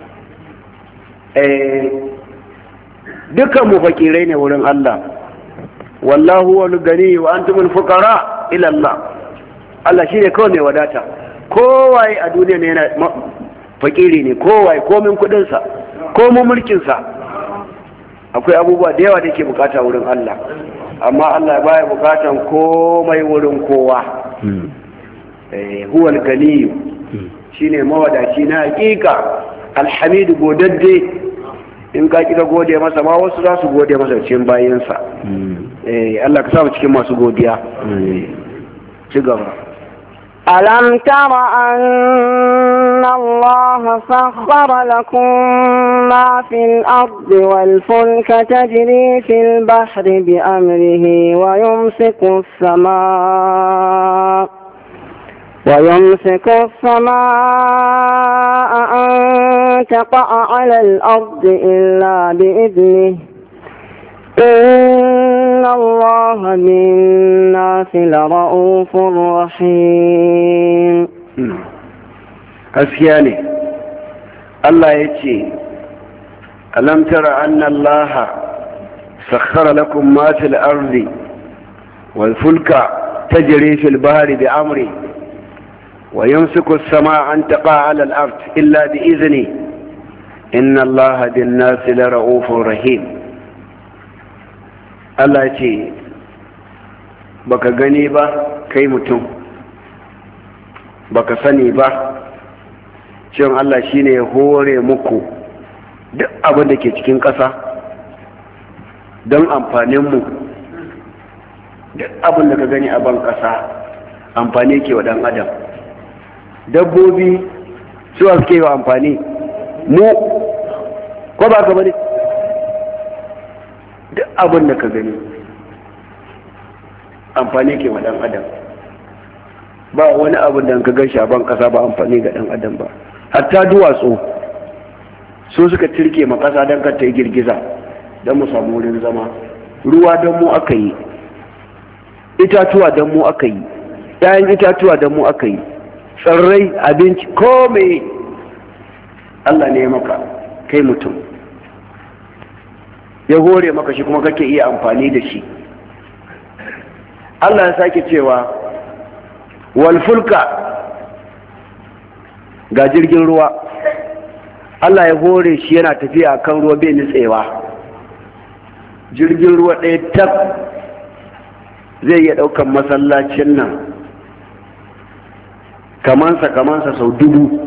Dukan mu fakirai ne wurin Allah. wallahu huwal ganiyu wa antumul fuqara ila Allah. Allah shine kawai mai wadata, kowaye a duniya ne yana fakiri ne, kowaye komin kudinsa komin mulkinsa. Akwai abubuwa da yawa da yake bukata wurin Allah, amma Allah baya bukatan komai wurin kowa. Huwal ganiyu, shine mawadaci na hakika, alhamidu, godadde. In ka kira gode masa ma wasu za su gode masa cikin bayansa. Allah ka samu cikin masu godiya. Ci gaba. ألم تر أن الله سخر لكم ما في الأرض والفلك تجري في البحر بأمره ويمسك السماء أن تقع على الأرض إلا بإذنه إن الله بالناس لرؤوف رحيم. gaskiya ne Allah ya ce alam tara anna Allah sakhkhara lakum ma fil ardi wal fulka tajri fil bahri bi amri wa yumsiku as-samaa an taqa'a 'ala al-ard illa bi idhni inna Allah bin nasi la ra'ufur rahim. Allah ya ce baka gani ba kai mutum, baka sani ba cewa Allah shine ya hore muku duk abin da ke cikin ƙasa don amfaninmu, duk abin da ka gani a ban ƙasa amfani ke wa ɗan adam. Dabbobi suwa suke wa amfani mu, ko ba ka bane? Duk abin da ka gani amfani ke wa ɗan adam. Ba wani abin da ka gan shi a ban ƙasa ba amfani ga ɗan adam ba. Hatta duwatsu su suka tirke ma ƙasa don kar ta yi girgiza, don mu samu wurin zama. Ruwa don mu aka yi, itatuwa don mu aka yi, ‘ya'yan itatuwa don mu aka yi, tsirrai, abinci, kome Allah ne ya maka kai mutum, ya hore maka shi kuma kake iya amfani da shi. Allah ya sake cewa walfulka, ga jirgin ruwa, Allah ya hore shi yana tafiya kan ruwa bai nutsewa. Jirgin ruwa ɗaya tak zai iya ɗaukan masallacin nan kamansa sau dubu,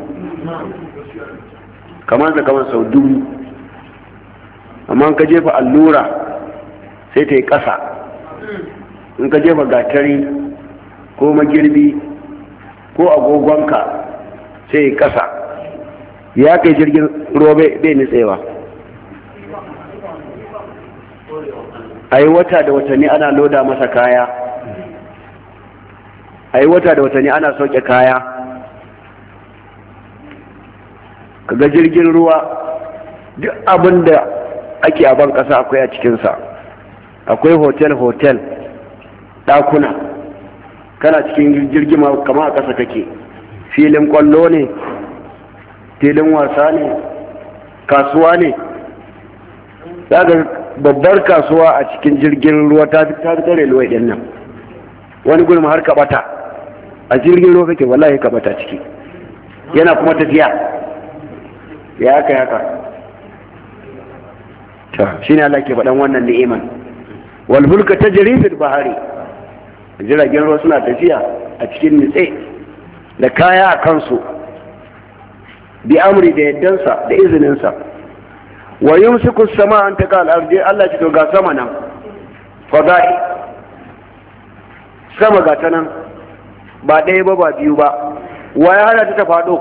kamansa sau dubu. Amma ka jefa allura sai ta yi ƙasa, in ka jefa gatari ko magirbi ko agogonka sai yi ƙasa. Ya kai jirgin ruwa bai nutsewa. A yi wata da watanni ana loda masa kaya, a yi wata da watanni ana sauke kaya. Kaga jirgin ruwa duk abin da ake a ban ƙasa akwai a cikinsa. Akwai hotel ɗakuna, kana cikin jirgin kama a ƙasa kake. Filin ƙwallo ne, filin wasa ne, kasuwa ne. Daga babbar kasuwa a cikin jirgin ruwa ta fi tare luwai ɗin nan. Wani gulma har ka bata a jirgin ruwa kake, wallahi ka bata ciki, yana kuma tafiya. Ya haka ta shi ne Allah ke faɗan wannan ni'iman. Wal fulka tajri fil bahari, jiragen ruwa suna tafiya a cikin nitse da kaya a kansu, bi amri da yaddansa da izininsa. Wa yumsiku as-samaa an taqa al-ardi, Allah ce to ga sama nan fada'i, sama ga ta nan ba ɗaya ba ba biyu ba. Wa ya hana ta faɗo?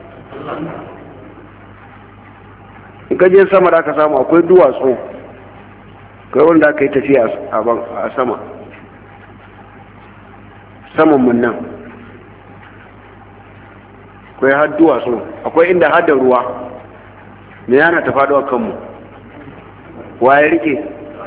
In ka je sama da ka samu akwai duwatsu, kai wanda aka yi tafiya a sama, saman mun nan akwai har duwatsu, akwai inda har da ruwa. Me yana ta faɗo a kanmu? Waye rike?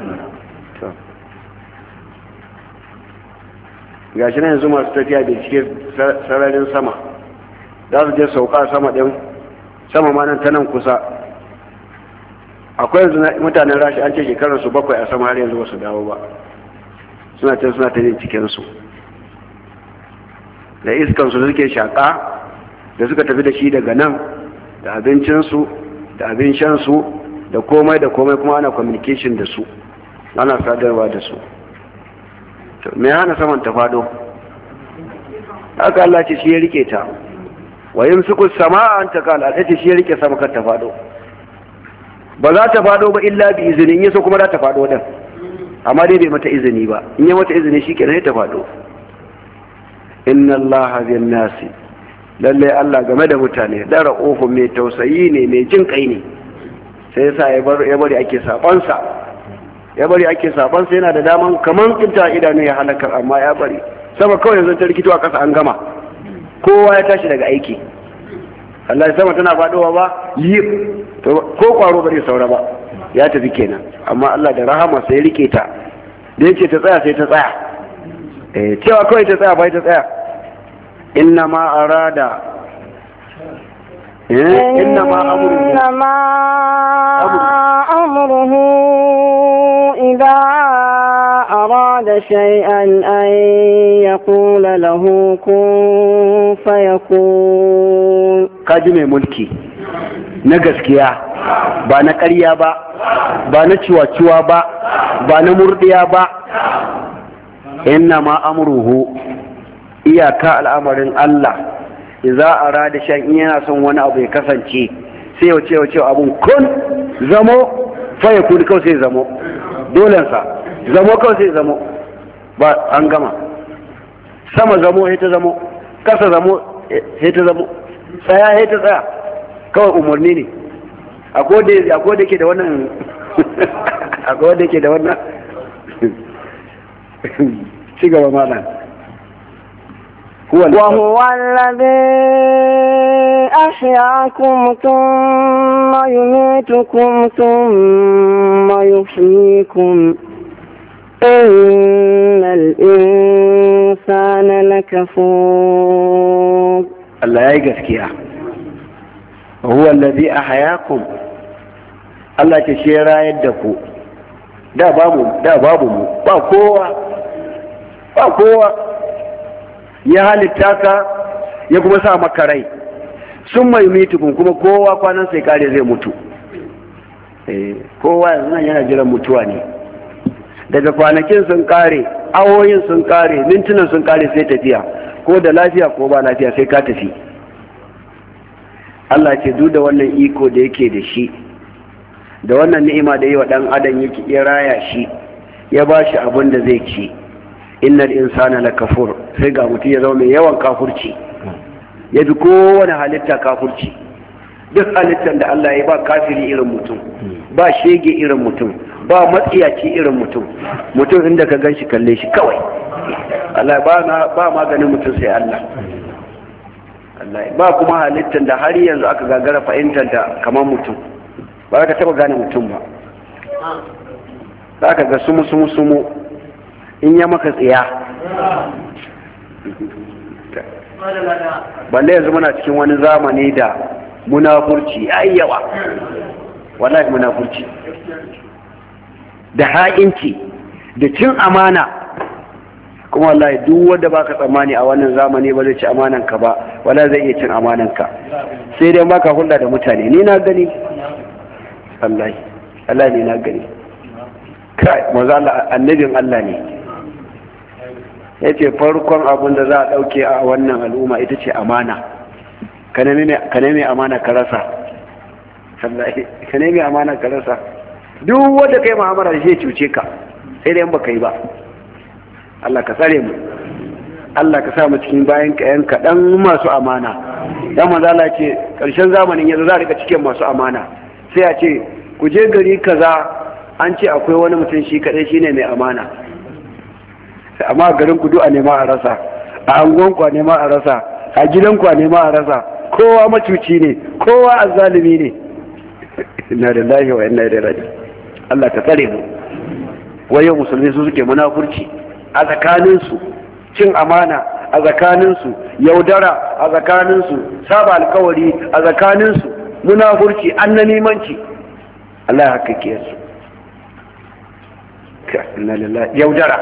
Ga shi na yanzu masu tafiya da cikin sararin sama za su je sauka sama ɗin, sama ma nan ta nan kusa. Akwai yanzu mutanen Rashi an ce shekararsu 7 a sama har yanzu ba su dawo ba, suna ta yin cikinsu da iskansu da suke shaƙa, da suka tafi da shi daga nan, da abincinsu da abin shansu da komai kuma ana communication da su, ana sadarwa da su. Me hana saman ta fado? Haka Allah ce shi ya rike ta. Wa yumsiku as-samaa an taqala, ce shi ya rike sama kan ta fado. Ba za ta fado ba illa bi izinin yasa, kuma za ta fado din, amma dai bai mata izini ba. In ya mata izini shikenan ta fado. Inna Allaha bin nasi, lalle Allah game da mutane da ra'ufun mai tausayi ne, mai jin kai ne. Sai yasa ya bari ake sabansa, yana da daman kaman kinta idanu ya halakar, amma ya bari. Sama kawai yanzu ta rikito a ƙasa an gama, kowa ya tashi daga aiki. Allah ya sama tana faɗowa ba yi ko ƙwaro ba zai saura ba, ya tafi kenan. Amma Allah da rahama sai rike ta, da yace ta tsaya sai ta tsaya. Cewa kawai ta tsaya bai ta tsaya. إنما أراد إنما أمره إذا أراد شيئا أن يقول له كن فيكون. كاجم ملكي نغسكيا ba na ƙarya ba na ciwa-ciwa ba na murdiya ba. Innama amruhu, iyaka al'amarin Allah, idza arada shan, in yana son wani abu ya kasance sai ya ce abun kun zamo, fa yakun kawai sai zamo, dolensa zamo kawai sai zamo. ba an gama. Sama zamo sai ta zamo, kasa zamo sai ta zamo, tsaya sai ta tsaya, kawai umarni ne. Akwai da ke da wannan akwai da ke da wannan ci gaba malam. وهو الذي أحياكم ثم يميتكم ثم يحييكم إن الإنسان لكفور. الله يا gaskiya. وهو الذي أحياكم Allah ce shi ya rayar da ku. Da babu mu, ba kowa ya halitta ka ya kuma sa maka rai. Sun mai mitukun kuma kowa kwanan sai kare zai mutu. Kowa yanzu nan yana jiran mutuwa ne. Daga kwanakin sun kare, awoyin sun kare, mintunan sun kare sai tafiya, ko da lafiya ko ba lafiya sai ka tafi. Allah ce duk da wannan iko da yake da shi, da wannan ni'ima da yi wa ɗan adam yake ya raya shi, ya ba shi abin da zai ci. Innal insana lakafur, sai ga mutum ya zama mai yawan kafurci, ya fi kowane halitta kafurci. Duk halittar da Allah ya ba kafiri irin mutum, ba shege irin mutum, ba matsiyaci irin mutum. Mutum inda ka gan shi kalle shi kawai. Allah ba maganin mutum sai Allah. Ba kuma halittar da har yanzu aka gagara fahimtar da kamar mutum, ba ka taba gane mutum ba. Za ka ga sumu in ya maka tsiya. Balle yanzu muna cikin wani zamani da munafurci ai yawa, wallahi munafurci da ha'inci da cin amana. Kuma wallahi duk wanda baka tsammani a wannan zamani ba zai ci amanan ka ba, wala zai iya cin amanan ka, sai dai baka hulɗa da mutane. Ni na gani, wallahi Allah ne na gani. Kai manzo Allah annabin Allah ne, yace farkon abin da za a dauke a wannan al'umma ita ce amana. Ka nemi amana ka rasa, wallahi ka nemi amana ka rasa. Duk wanda kai mu'amala da shi cuce ka, sai dai in baka yi ba. Allah ka tsare mu, Allah ka sa mu cikin bayan kayan kaɗan masu amana. Dan manzo Allah ce ƙarshen zamanin yanzu za a rika cikin masu amana, sai a ce ku je gari kaza an ce akwai wani mutum shi kaɗai shine mai amana, amma garin ku a nema a rasa, a angon ku a nema a rasa, a gidan ku a nema a rasa. Kowa macuci ne, kowa azzalimi ne. Inna lillahi wa inna ilaihi raji'un. Allah ka tsare mu. Wayo musulmi su suke munafurci a tsakaninsu, cin amana a tsakaninsu, yaudara a tsakaninsu, saba alkawari a tsakaninsu, munafurci, annamimanci. Allah ya haƙƙe su. Yaudara.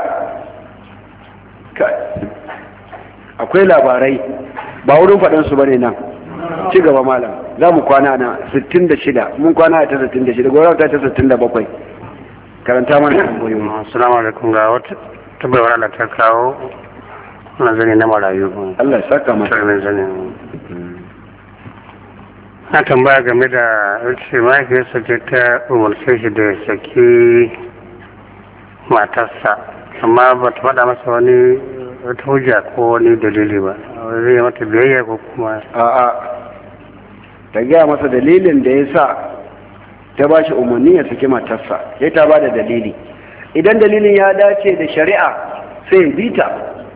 Akwai labarai, ba wurin faɗansu ba ne nan. Ci gaba malam, za mu kwana na 66, mun kwana ta 66, gwara ta 67. Karanta mana tambayoyi. Assalamu alaikum, ga wata tabbayar Allah ta kawo nazari na marayu. Allah ya saka mata. Na tambaya game da ce mahaifiyarsa ta umarce shi da saki matarsa, amma ba ta faɗa masa wani wata hujja ko wani dalili ba. Zai yi mata biyayya ko kuma? A'a, ta gaya masa dalilin da ya sa ta ba shi umarni ya saki matarsa, sai ta ba da dalili. Idan dalilin ya dace da shari'a sai bi ta.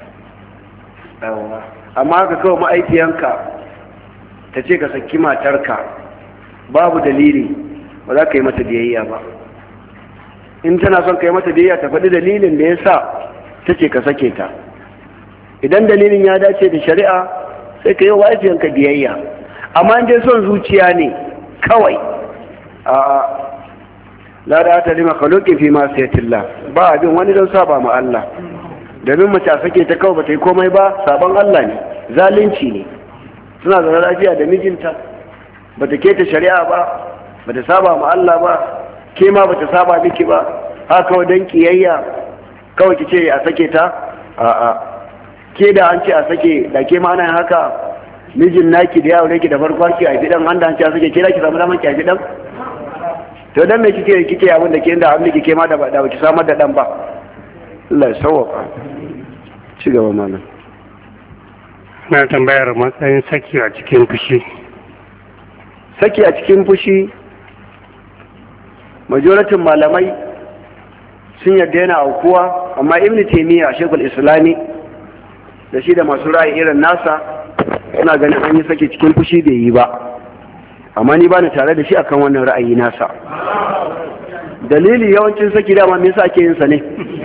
Amma haka kawai ma'aikiyanka ta ce ka saki matarka babu dalili, ba za ka yi mata biyayya ba. In tana son ka yi mata biyayya ta faɗi dalilin da ya sa ta ce ka sake ta. Idan dalilin ya dace da shari'a sai ka yi wa ma'aikiyanka biyayya. Amma in dai son zuciya ne kawai, a'a, la da ta lima khuluqi fi ma sayatillah, ba abin wani don saba ma Allah. Domin mace a sake ta kawai bata yi komai ba, sabon Allah ne, zalunci ne. Suna zaune lafiya da mijinta, bata keta shari'a ba, bata saba ma Allah ba, ke ma bata saba miki ba, haka kawai dan kiyayya kawai ki ce a sake ta. A'a, ke da an ce a sake, da ke ma ana haka, mijin naki da yawo ki da farko ki a gidan, an da an ce a sake, ke da ki samu daman ki a gidan. To dan me kike abin da ke da amma kike ma da ba ki samar da dan ba. Allah ya sauwaka. Ci gaba malam. Na tambayar matsayin saki a cikin fushi. Saki a cikin fushi, majoratin malamai sun yarda yana aukuwa, amma Ibn Taymiyyah Sheikhul Islami da shi da masu ra'ayi irin nasa suna ganin an yi saki cikin fushi bai yi ba, amma ni ba ni tare da shi akan wannan ra'ayi nasa. Dalili yawancin saki dama me yasa ake yin sa ne?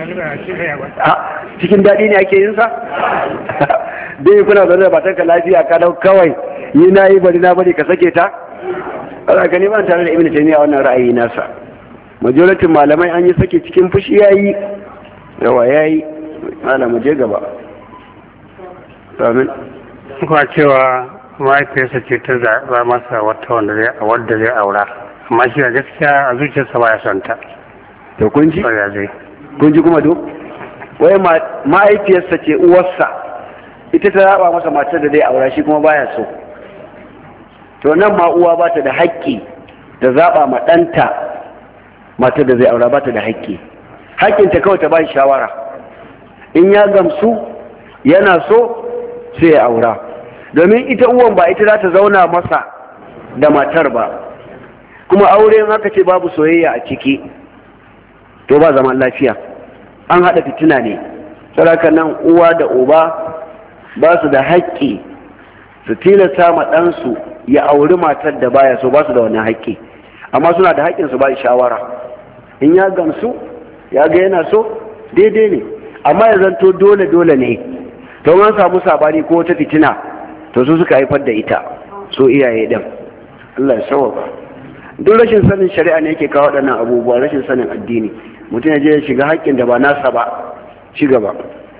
Cikin daɗi ne ake yin sa? Dai kuna zaune da matarka lafiya ka dau kawai yi na yi bari na bari ka sake ta? Ana gani ba tare da Ibn Taymiyyah wannan ra'ayi nasa. Majoratin malamai an yi saki cikin fushi yayi, yawa yayi. Malam je gaba. Amin. Kuma cewa mahaifiyarsa ce ta zaɓa masa wadda zai aura, amma shi a gaskiya a zuciyarsa ba ya son ta. To kun ji? Kun ji kuma duk? Wai mahaifiyarsa ce uwarsa, ita ta zaɓa masa matar da zai aura shi kuma baya so. To nan ma uwa ba ta da haƙƙi da zaɓa ma ɗanta matar da zai aura, ba ta da haƙƙi. Haƙƙinta kawai ta ba shi shawara. In ya gamsu yana so sai ya aura. Domin ita uwan ba ita za ta zauna masa da matar ba. Kuma aure in aka ce babu soyayya a ciki, to ba zaman lafiya. An haɗa fitina ne. Saboda nan uwa da uba ba su da haƙƙi su tilasta ma ɗansu ya auri matar da baya so, ba su da wannan haƙƙi. Amma suna da haƙƙin su ba shawara. In ya gamsu ya ga yana so daidai ne, amma ya zanto dole ne. To an samu sabani ko wata fitina, to su suka haifar da ita, so iyaye ɗin. Allah ya sauka. Duk rashin sanin shari'a ne yake kawo waɗannan abubuwa, rashin sanin addini. Mutum ya je ya shiga haƙƙin da ba nasa ba. Ci gaba.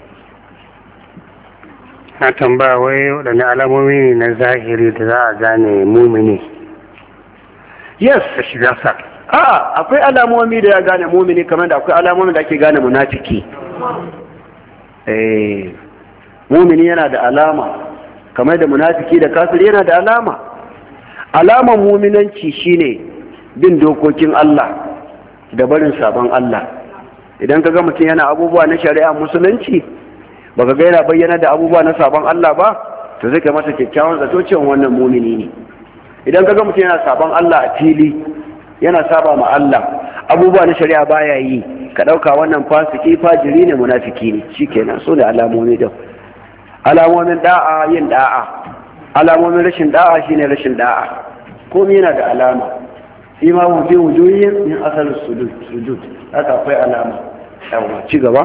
Na tambaya wai waɗanne alamomi ne na zahiri da za a gane mumini? Yes. Da shiga sa. Akwai alamomi da ya gane mumini, kamar da akwai alamomi da ake gane munafiki. Mumini yana da alama, kamar da munafiki da kafiri yana da alama. Alaman muminanci shine bin dokokin Allah da barin sabon Allah. Idan ka ga mutum yana abubuwa na shari'a musulunci, baka ga yana bayyana da abubuwa na sabon Allah ba, to zai kai masa kyakkyawan zato cewa wannan mumini ne. Idan ka ga mutum yana sabon Allah a fili, yana saba ma Allah, abubuwa na shari'a baya yi, ka ɗauka wannan fasiki fajiri ne, munafiki ne. Shikenan, so da alamomi da alamomin da'a yin da'a, alamomin rashin da'a shine rashin da'a. Komai yana da alama. Shi ma wuce wujuyin min asalin sujud, haka akwai alama. Yawa, ci gaba.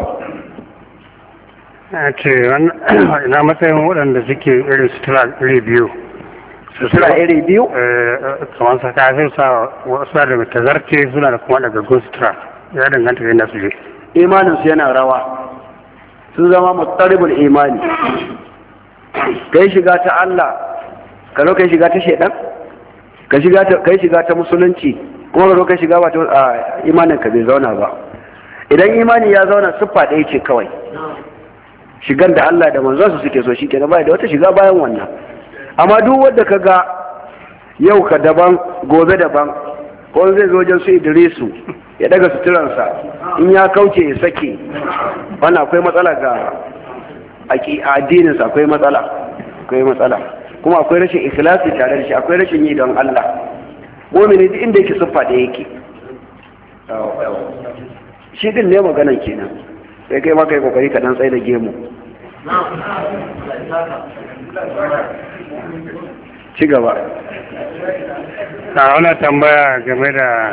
Ce ina matsayin waɗanda suke irin sutura iri biyu. Sutura iri biyu? Kamar sa kafin sa wasu da mai tazarce suna da kuma dagaggun sutura, ya danganta da yadda su je. Imaninsu yana rawa, sun zama mutsaribul imani. Kai shiga ta Allah, ka zo kai shiga ta shaidan, kai shiga ta musulunci, kuma ka zo kai shiga ba ta imanin ka bai zauna ba. Idan imani ya zauna siffa ɗaya ce kawai, shigar da Allah da manzansu suke so shi kenan, bai da wata shiga bayan wannan. Amma duk wanda ka ga yau ka daban gobe daban, ko zai zo wajen su Idrisu ya daga suturansa, in ya kauce ya sake, wannan akwai matsala ga addininsa, akwai matsala, kuma akwai rashin ikhlasi tare da shi, akwai rashin yi don Allah. Mu'mini duk inda yake siffa da yake, shi din ne maganan kenan. Sai kai ma kai kokari ka dan tsaye da gemu. Ci gaba. Wani tambaya game da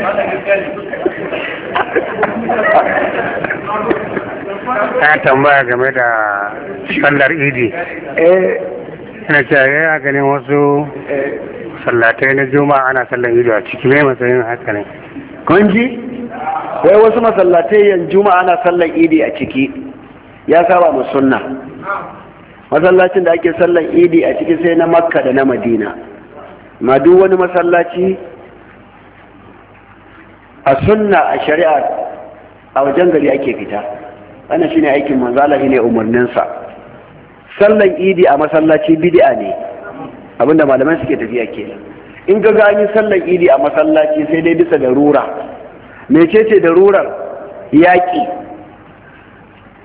sallar idi. Ina cewa ya ganin wasu sallatai na juma'a ana sallar idi a ciki, mai matsayin haka ne. Kunji? Wai wasu masallatai yan juma'a ana sallar idi a ciki, ya saba mu sunna. Masallacin da ake sallar idi a ciki sai na Makka da na Madina. Ma duk wani masallaci a sunna a shari'a a wajen gari ake fita. Wannan shine aikin manzo Allah, ne umarninsa. Sallar idi a masallaci bid'a ne, abinda malaman suke tafiya kenan. In ga an yi sallar idi a masallaci sai dai bisa darura. Mecece darurar? Yaƙi.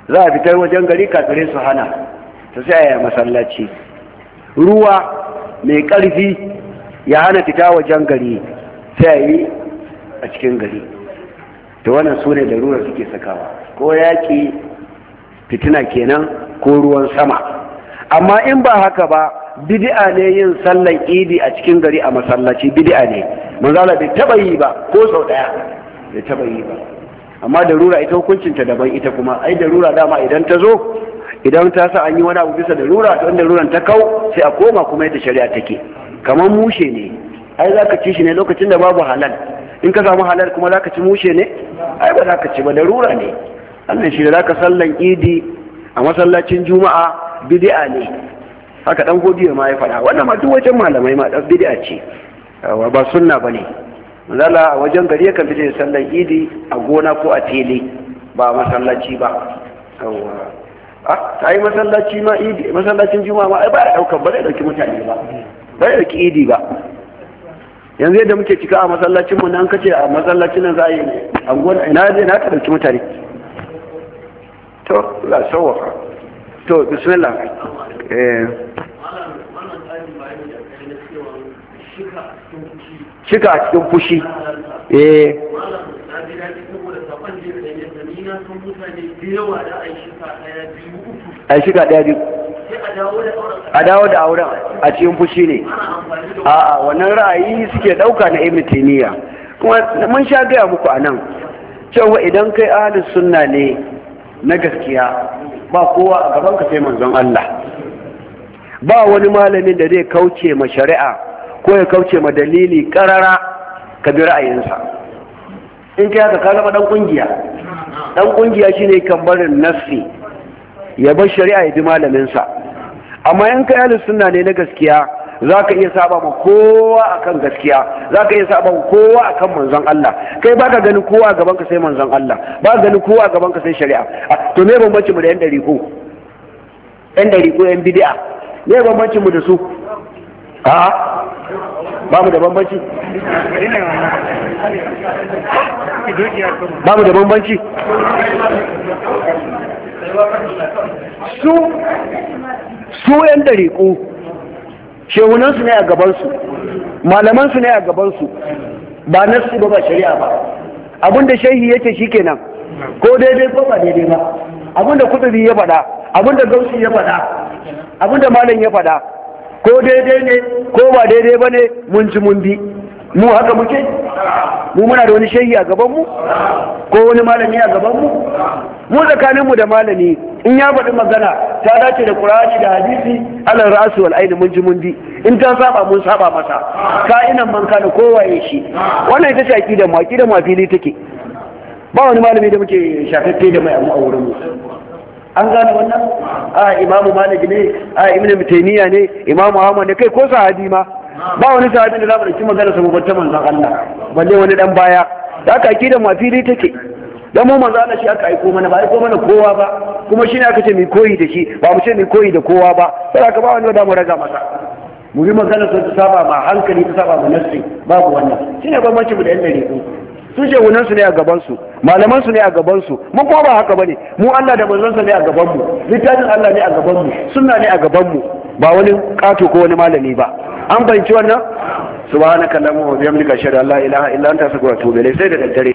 za a fitar wajen gari kafirai su hana ta sai a yi masallaci. Ruwa mai ƙarfi ya hana fita wajen gari sai a yi a cikin gari. to wannan su ne da ruwa suke sakawa, ko yaƙi fitina kenan ko ruwan sama. amma in ba haka ba bid'a ne yin sallan idi a cikin gari a masallaci, bid'a ne. manzala bai taba yi ba ko sau daya, bai taba yi ba. amma darura ita hukuncinta daban. ita kuma ai darura dama idan ta zo, idan ta sa an yi wani abu bisa darura, to inda daruran ta kau sai a koma kuma yadda shari'a take. kamar mushe ne, ai za ka ci shi ne lokacin da babu halal. in ka samu halal kuma za ka ci mushe ne? ai ba za ka ci ba, darura ne. annan shi da za ka sallan idi a masallacin juma'a bid'a ne. haka dan godiyo ma ya faɗa. wannan ma duk wajen malamai ma dan bid'a ce, ba sunna bane. manzala a wajen gari yakan fice sallan idi a gona ko a tele, ba masallaci ba. ta yi masallaci ma idi, masallacin juma'a ma ai ba ya daukan, ba zai dauki mutane ba, ba zai dauki idi ba. yanzu yadda muke cika a masallacin mu nan, kace a masallacin nan za a yi anguwa, ina zai na ka dauki mutane. to la sawaka. to bismillah. shika a cikin fushi. a shika ɗaya biyu a dawo da auren a cikin fushi ne. a'a wannan ra'ayi suke ɗauka na Ibn Taymiyyah. kuma mun sha gaya muku a nan cewa idan kai ahlus sunna ne na gaskiya, ba kowa a gaban ka sai manzon Allah. ba wani malamin da zai kauce ma shari'a ko ya kauce ma dalili karara ka bi ra'ayinsa. in kai haka ka zama dan kungiya. dan kungiya shine kan barin nassi ya bar shari'a ya bi malaminsa. amma in kai ahlus sunna ne na gaskiya, za ka iya saba ma kowa akan gaskiya, za ka iya saba ma kowa akan manzon Allah. kai baka ganin kowa a gaban ka sai manzon Allah, ba ganin kowa a gaban ka sai shari'a. to me bambanci mu da yan dariƙo? yan dariƙo yan bid'a, me bambanci mu da su? ba mu da bambanci? ba mu da bambanci? su yan dariƙo shehunansu ne a gabansu, malamansu ne a gabansu, ba nassi ba shari'a ba. abinda shehi yake shi kenan, ko daidai ko ba daidai ba. abinda kutubi ya faɗa, abinda gausi ya faɗa, abinda malam ya faɗa, ko daidai ne ko ba daidai ba ne, mun ci mun bi. mu haka muke? mu muna da wani shehi a gabanmu ko wani malami a gabanmu? mu tsakaninmu da malami in ya faɗi magana ta dace da Qur'ani da hadisi, alal ra'su wal aini, mun ji mun bi. in ta saba mun saba masa, ka'inan man kana kowaye shi. wannan ita ce aqidar mu, aqidar mu fili take. ba wani malami da muke shafaffe da mai amma a wurin mu. an gane wannan? imamu Malik ne, Ibn Taymiyyah ne, imamu Ahmad ne, kai ko sahabi ma ba wani sahabin da za mu dauki magana saboda ta manzon Allah, balle wani dan baya. da aka aqidar mu fili take. dan mu manzo Allah shi aka aiko mana, ba aiko mana kowa ba. kuma shine aka ce mu koyi da shi, ba mu ce mu koyi da kowa ba. sai aka ba wani da mu raga masa. mu bi magana ta saba ma hankali, ta saba ma nafsi, babu wannan. shine bambanci mu da yan dariku. su ce wunan su ne a gaban su, malaman su ne a gaban su. mu kuma ba haka bane. mu Allah da manzon sa ne a gaban mu, littafin Allah ne a gaban mu, sunna ne a gaban mu, ba wani kato ko wani malami ba. an fahimci wannan? subhanaka allahumma wa bihamdika ashhadu an la ilaha illa anta astaghfiruka wa atubu ilayk. sai da daddare